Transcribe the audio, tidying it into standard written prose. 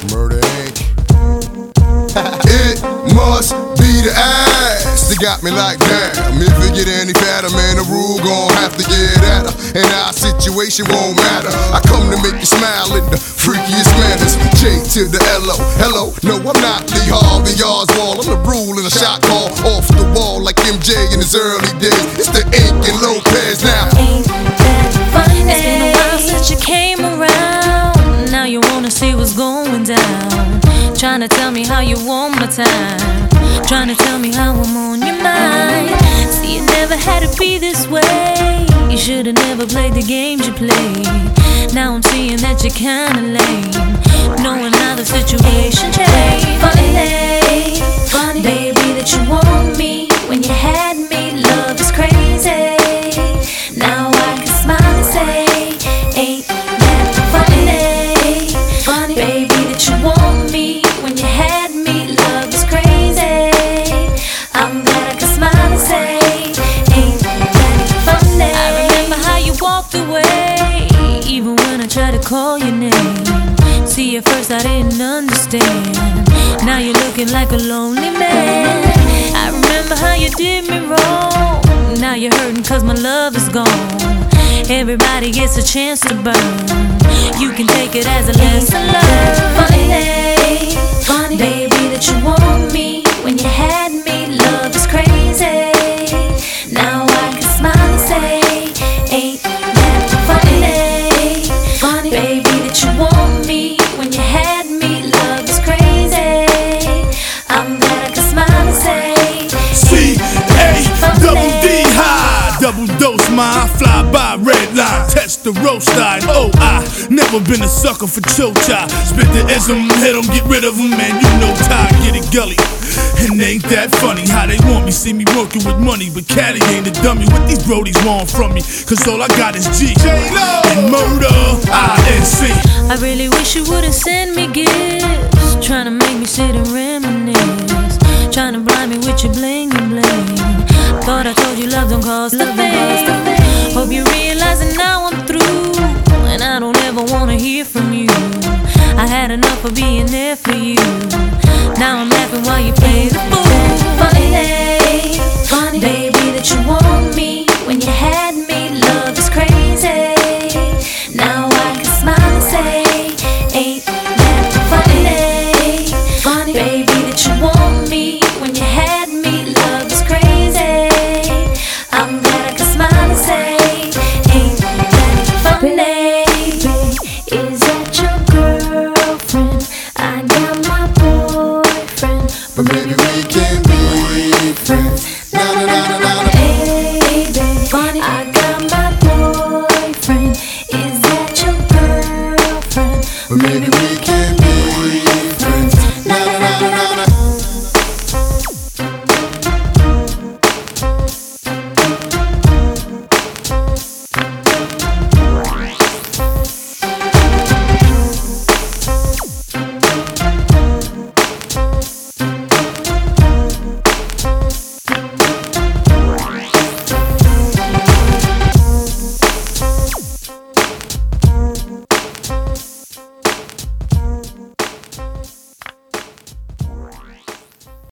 Murder Inc. It must be the ass that got me like damn. If it get any fatter, man, the rule gon' have to get at her. And our situation won't matter. I come to make you smile in the freakiest manners. J to the L-O, hello. No, I'm not Lee Harvey Oswald. I'm the rule in a shot call off the wall like MJ in his early days. It's the Ink and Lopez now. Ain't that funny? It's been a while since you came around. Now you wanna see what's going down. Trying to tell me how you want my time. Trying to tell me how I'm on your mind. See, it never had to be this way. You should've never played the games you played. Now I'm seeing that you're kinda lame, knowing how the situation changed. Funny, funny, baby, that you want me when you had me. Love is crazy. Now I can smile and say, ain't that funny? Funny, baby, that you want me when you had me. Love is crazy. I'm glad I can smile and say, ain't that funny? I remember how you walked away, even when I tried to call your name. See, at first I didn't understand. Now you're looking like a lonely man. I remember how you did me wrong. Now you're hurting cause my love is gone. Everybody gets a chance to burn. You can take it as a lesson learned. Funny, funny, baby, that you want me when you had me. Love is crazy. Now I can smile and say, ain't that funny? Funny, baby, that you want me when you had me. Love is crazy. I'm glad I can smile and say, C-A-double-D high, double dose mine, fly by red line, test the roast line. Oh, I never been a sucker for chocha. Spit the ism, hit 'em, get rid of 'em, man. You know Ty, get it gully. And ain't that funny how they want me, see me working with money, but Caddy ain't a dummy. What these brodies want from me? Cause all I got is G and murder, I-N-C. I really wish you wouldn't send me gifts, trying to make me sit and reminisce, trying to blind me with your bling and bling. Thought I told you love don't cost a thing. Hope you realize that now I'm through, and I don't ever wanna hear from you. I had enough of being there for you. Now I'm laughing while you play the fool. Funny, funny, baby, that you want me when you had me. Love is crazy. Now I can smile and say, ain't that funny? Funny, baby, that you want me when you had me. Love is crazy. I'm glad I can smile and say, ain't that funny? Baby, is that your girlfriend? I got my boyfriend, But maybe we can be friends. Na na na na na. baby, funny, I got my boyfriend. Is that your girlfriend? But maybe we